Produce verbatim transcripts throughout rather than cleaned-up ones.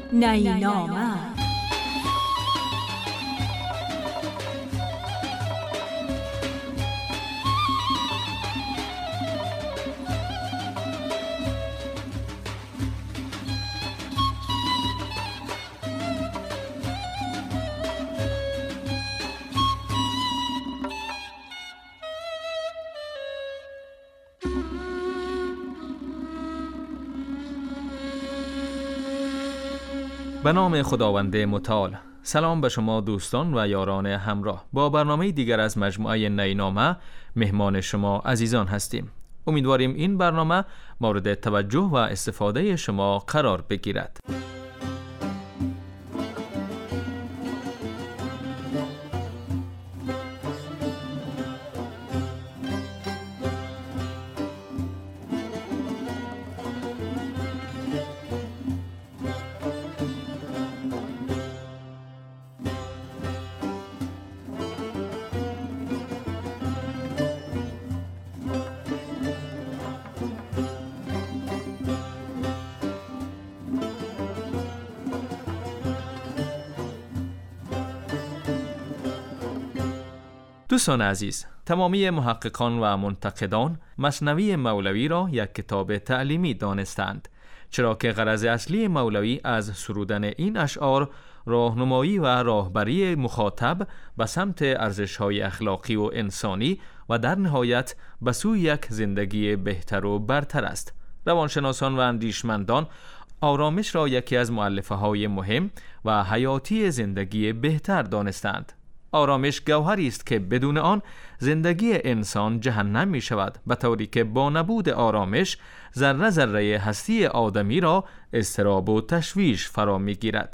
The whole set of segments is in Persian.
نینامه. به نام خداوند متعال. سلام به شما دوستان و یاران همراه. با برنامه دیگر از مجموعه نینامه مهمان شما عزیزان هستیم. امیدواریم این برنامه مورد توجه و استفاده شما قرار بگیرد. دوستان عزیز، تمامی محققان و منتقدان مثنوی مولوی را یک کتاب تعلیمی دانستند، چرا که غرض اصلی مولوی از سرودن این اشعار راهنمایی و راهبری مخاطب به سمت ارزش‌های اخلاقی و انسانی و در نهایت به سوی یک زندگی بهتر و برتر است. روانشناسان و اندیشمندان آرامش را یکی از مؤلفه‌های مهم و حیاتی زندگی بهتر دانستند. آرامش گوهری است که بدون آن زندگی انسان جهنم می شود، به طوری که با نبود آرامش ذره ذره هستی آدمی را اضطراب و تشویش فرا می گیرد.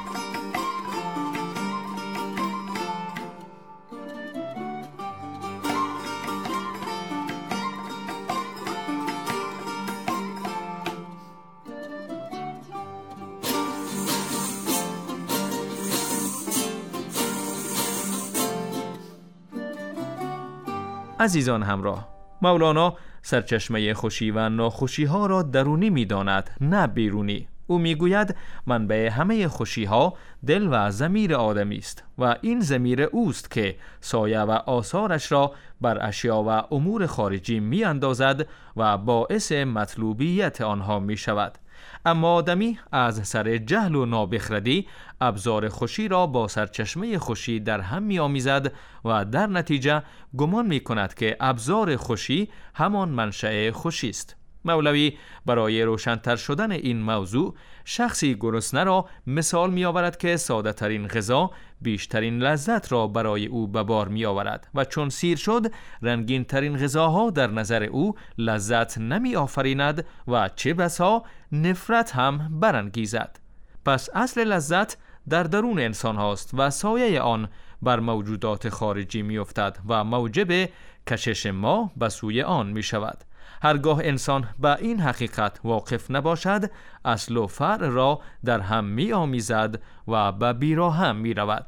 عزیزان همراه، مولانا سرچشمه خوشی و ناخوشی ها را درونی می داند، نه بیرونی. او می گوید منبع همه خوشی ها دل و ضمیر آدمی است و این ضمیر اوست که سایه و آثارش را بر اشیا و امور خارجی می اندازد و باعث مطلوبیت آنها می شود. اما آدمی از سر جهل و نابخردی ابزار خوشی را با سرچشمه خوشی در هم می آمیزد و در نتیجه گمان می کند که ابزار خوشی همان منشأ خوشی است. مولوی برای روشن‌تر شدن این موضوع شخصی گرسنه را مثال می آورد که ساده ترین غذا بیشترین لذت را برای او به بار می آورد و چون سیر شد رنگین ترین غذاها در نظر او لذت نمی آفریند و چه بسا نفرت هم برانگیزد. پس اصل لذت در درون انسان هاست و سایه آن بر موجودات خارجی می افتد و موجب کشش ما به سوی آن می شود. هرگاه انسان به این حقیقت واقف نباشد، اصل و فرع را در هم می آمیزد و به بیراهم می رود.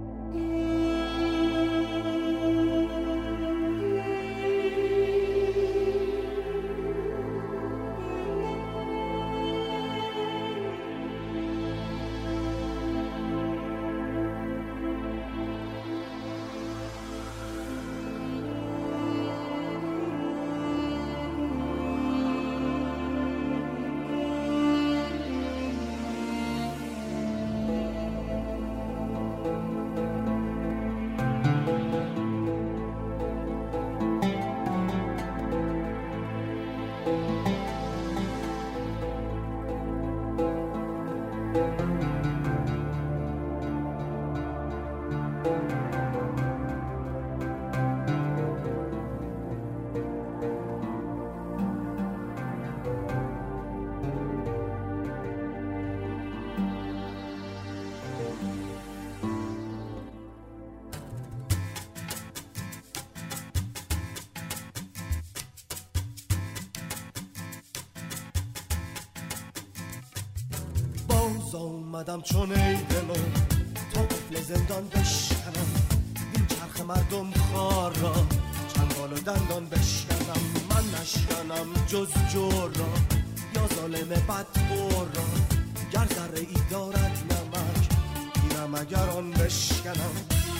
آمدم چون ای دلو تا قفل زندان بشکنم، این چرخ مردم خار را چند بال و دندان بشکنم. من نشکنم جز جور را یا ظالم بدخور را، گر ذره ای دارد نمک گیرم اگر آن بشکنم.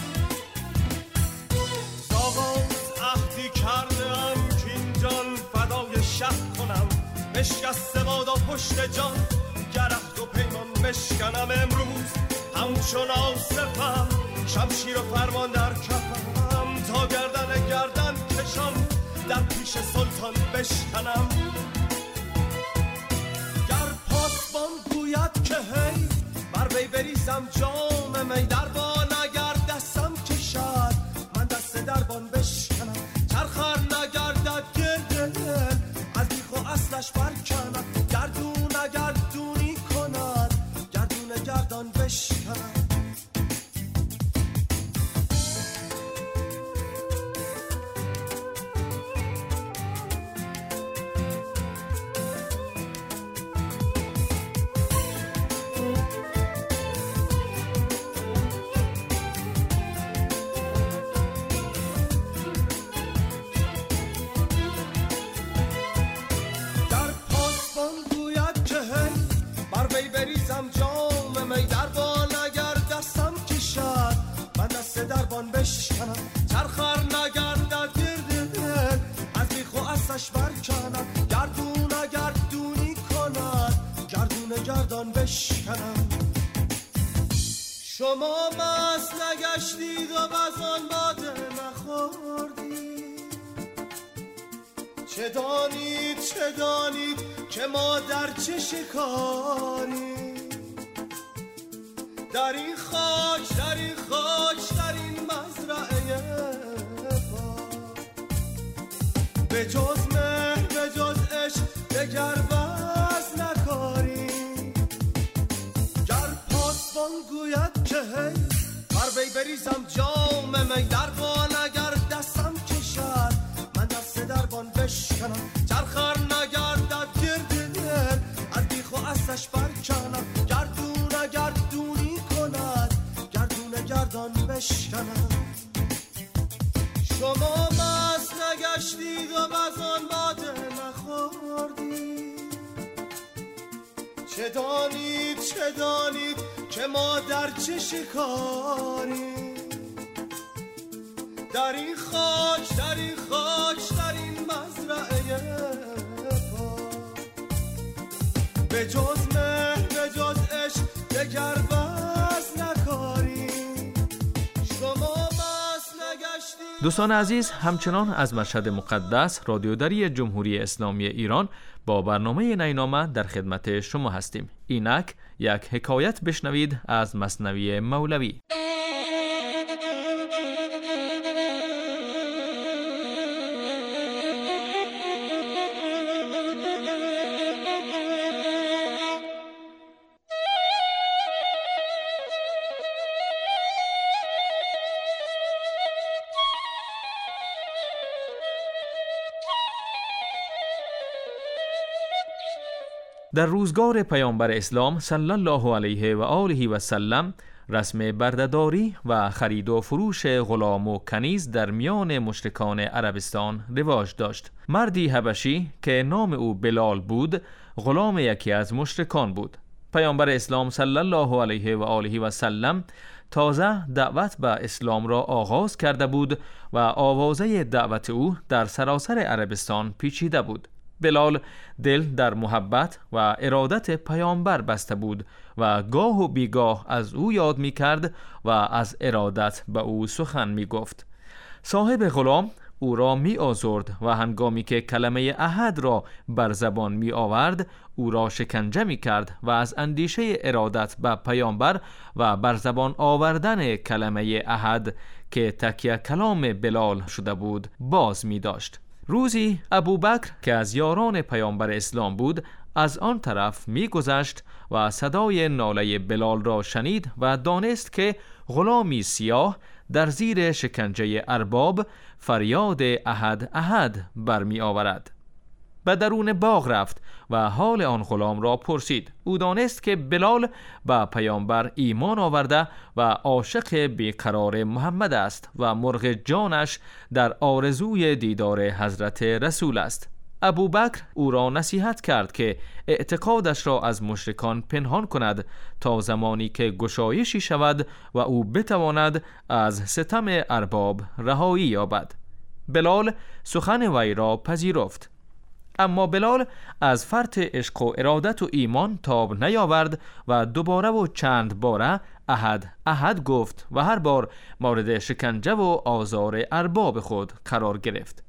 زاغاز عهدی کردم که این جان فدای شهر کنم، بشکسته بادا پشت جان گر عهد و پیمان بشکنم. امروز همچون آصفم شمشیر و فرمان در کفم، تا گردن گردن کشم در پیش سلطان بشکنم. گر پاسبان گوید که هی بر وی بریزم جام می، دربان اگر دستم کشد من دست دربان بشکنم. چرخر نگردد گرد دل از بیخ و اصلش برکنم، گردون اگر دونی کند گردون گردان بشکنم. چرخر نگردد گرد دل از بیخ و اصلش برکنم، گردون اگر دونی کند گردون گردان بشکنم. شما مست نگشتید و بزان باده نخوردید، چه دانید چه دانید که ما در چه شکاریم. در این خاک در این خاک در این مزرعه پاک، به جز مهر به جز عشق دگر بس نکاریم. گر پاسبان گوید که هی بر وی بریزم جام می، دربان اگر دستم کشد من دست دربان بشکنم. چرخر نگردد گرد دل از بیخ و اصلش برکنم، گردون اگر دونی کند گردون گردان بشکنم. شما مست نگشتید و بزان باده نخوردید، چه دانید چه دانید که ما در چه شکاریم. در این خاک در این خاک در این مزرعه پاک، به جز مهر به جز عشق دگر بس نکاریم. شما مست نگشتید. دوستان عزیز، همچنان از مشهد مقدس رادیوداری جمهوری اسلامی ایران با برنامه نینامه در خدمت شما هستیم. اینک یک حکایت بشنوید از مثنوی مولوی. در روزگار پیامبر اسلام صلی الله علیه و آله و سلم رسم بردهداری و خرید و فروش غلام و کنیز در میان مشرکان عربستان رواج داشت. مردی حبشی که نام او بلال بود غلام یکی از مشرکان بود. پیامبر اسلام صلی الله علیه و آله و سلم تازه دعوت به اسلام را آغاز کرده بود و آوازه دعوت او در سراسر عربستان پیچیده بود. بلال دل در محبت و ارادت پیامبر بسته بود و گاه و بیگاه از او یاد می کرد و از ارادت به او سخن می گفت. صاحب غلام او را می آزرد و هنگامی که کلمه احد را بر زبان می آورد او را شکنجه می کرد و از اندیشه ارادت به پیامبر و بر زبان آوردن کلمه احد که تکیه کلام بلال شده بود باز می داشت. روزی ابوبکر که از یاران پیامبر اسلام بود از آن طرف می گذشت و صدای ناله بلال را شنید و دانست که غلامی سیاه در زیر شکنجه ارباب فریاد احد احد برمی آورد. به درون باغ رفت و حال آن غلام را پرسید. او دانست که بلال به پیامبر ایمان آورده و عاشق بیقرار محمد است و مرغ جانش در آرزوی دیدار حضرت رسول است. ابوبکر او را نصیحت کرد که اعتقادش را از مشرکان پنهان کند تا زمانی که گشایشی شود و او بتواند از ستم ارباب رهایی یابد. بلال سخن وی را پذیرفت، اما بلال از فرط عشق و ارادت و ایمان تاب نیاورد و دوباره و چند باره احد احد گفت و هر بار مورد شکنجه و آزار ارباب خود قرار گرفت.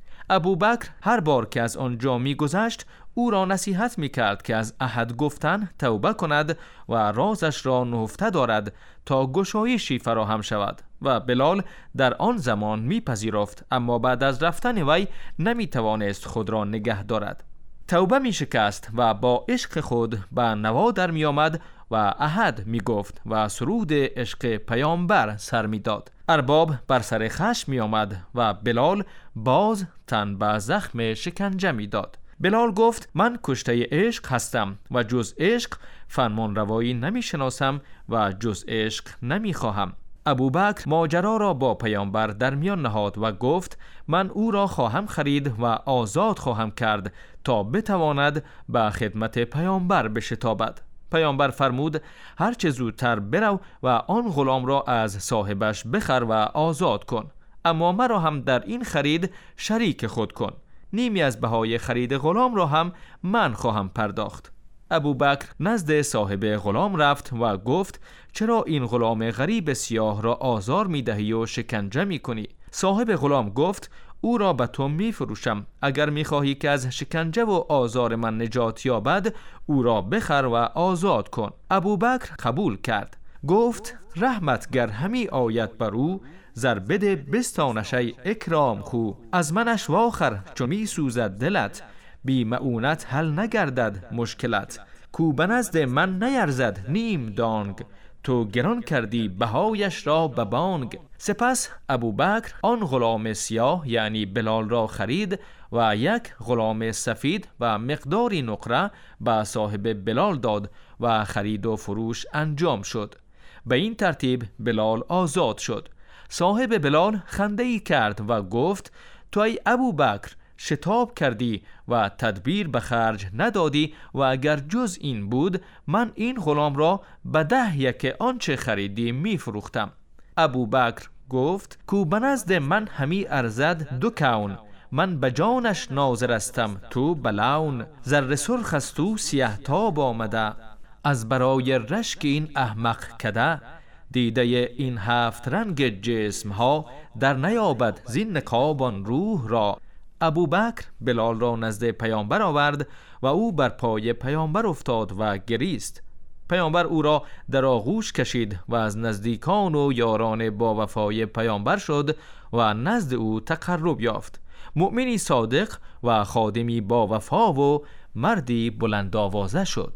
ابوبکر هر بار که از آنجا می گذشت او را نصیحت می کرد که از احد گفتن توبه کند و رازش را نهفته دارد تا گشایشی فراهم شود و بلال در آن زمان می پذیرفت، اما بعد از رفتن وی نمی توانست خود را نگه دارد. توبه می شکست و با عشق خود به نوا در می آمد و احد می گفت و سرود عشق پیامبر سر می داد. ارباب بر سر خشم می آمد و بلال باز تن به زخم شکنجه می داد. بلال گفت من کشته عشق هستم و جز عشق فرمان روایی نمی شناسم و جز عشق نمی خواهم. ابوبکر ماجرا را با پیامبر در میان نهاد و گفت من او را خواهم خرید و آزاد خواهم کرد تا بتواند به خدمت پیامبر بشتابد. پیامبر فرمود هر چه زودتر برو و آن غلام را از صاحبش بخر و آزاد کن، اما مرا هم در این خرید شریک خود کن. نیمی از بهای خرید غلام را هم من خواهم پرداخت. ابوبکر نزد صاحب غلام رفت و گفت چرا این غلام غریب سیاه را آزار می دهی و شکنجه می کنی؟ صاحب غلام گفت او را به تو می فروشم، اگر می خواهی که از شکنجه و آزار من نجات یابد او را بخر و آزاد کن. ابوبکر قبول کرد. گفت رحمت گر همی آید بر او زر بده بستانش ای اکرام خو، از منش واخر چو می سوزد دلت، بی معونت حل نگردد مشکلت، کو به نزد من نیرزد نیم دانگ، تو گران کردی بهایش را به بانگ. سپس ابوبکر آن غلام سیاه یعنی بلال را خرید و یک غلام سفید و مقداری نقره به صاحب بلال داد و خرید و فروش انجام شد. به این ترتیب بلال آزاد شد. صاحب بلال خنده ای کرد و گفت تو ای ابوبکر شتاب کردی و تدبیر به خرج ندادی و اگر جز این بود من این غلام را به ده یک آنچه خریدی می فروختم. ابوبکر گفت کو به نزد من همی ارزد دو کون، من به جانش ناظر استم تو بلون، زر سرخ است تو سیه تاب آمده، از برای رشک این احمق کده، دیده این هفت رنگ جسم ها در نیابد زین نقابان روح را. ابوبکر بلال را نزد پیامبر آورد و او بر پای پیامبر افتاد و گریست. پیامبر او را در آغوش کشید و از نزدیکان و یاران با وفای پیامبر شد و نزد او تقرب یافت. مؤمنی صادق و خادمی با وفا و مردی بلند آوازه شد.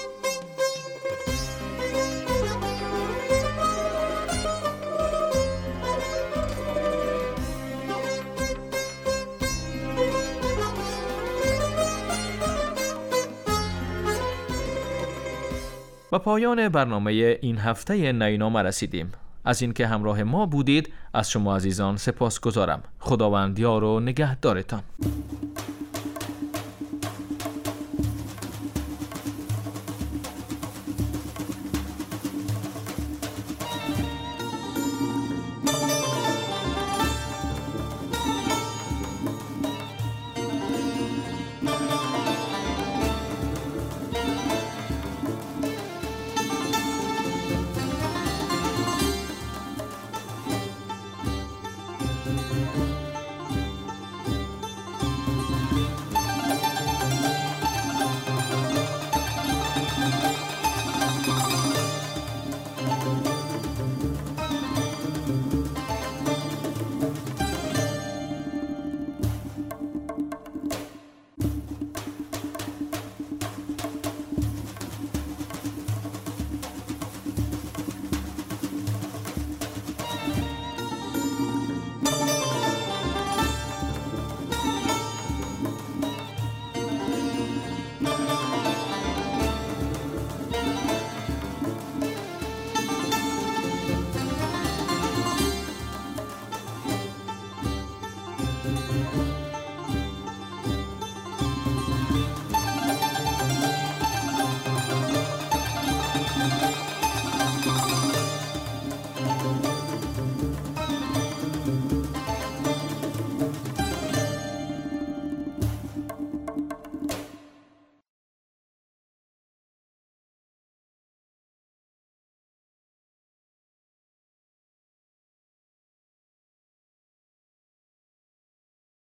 و پایان برنامه این هفته نینامه رسیدیم. از اینکه همراه ما بودید از شما عزیزان سپاس گذارم. خداوند یار و نگهدارتان.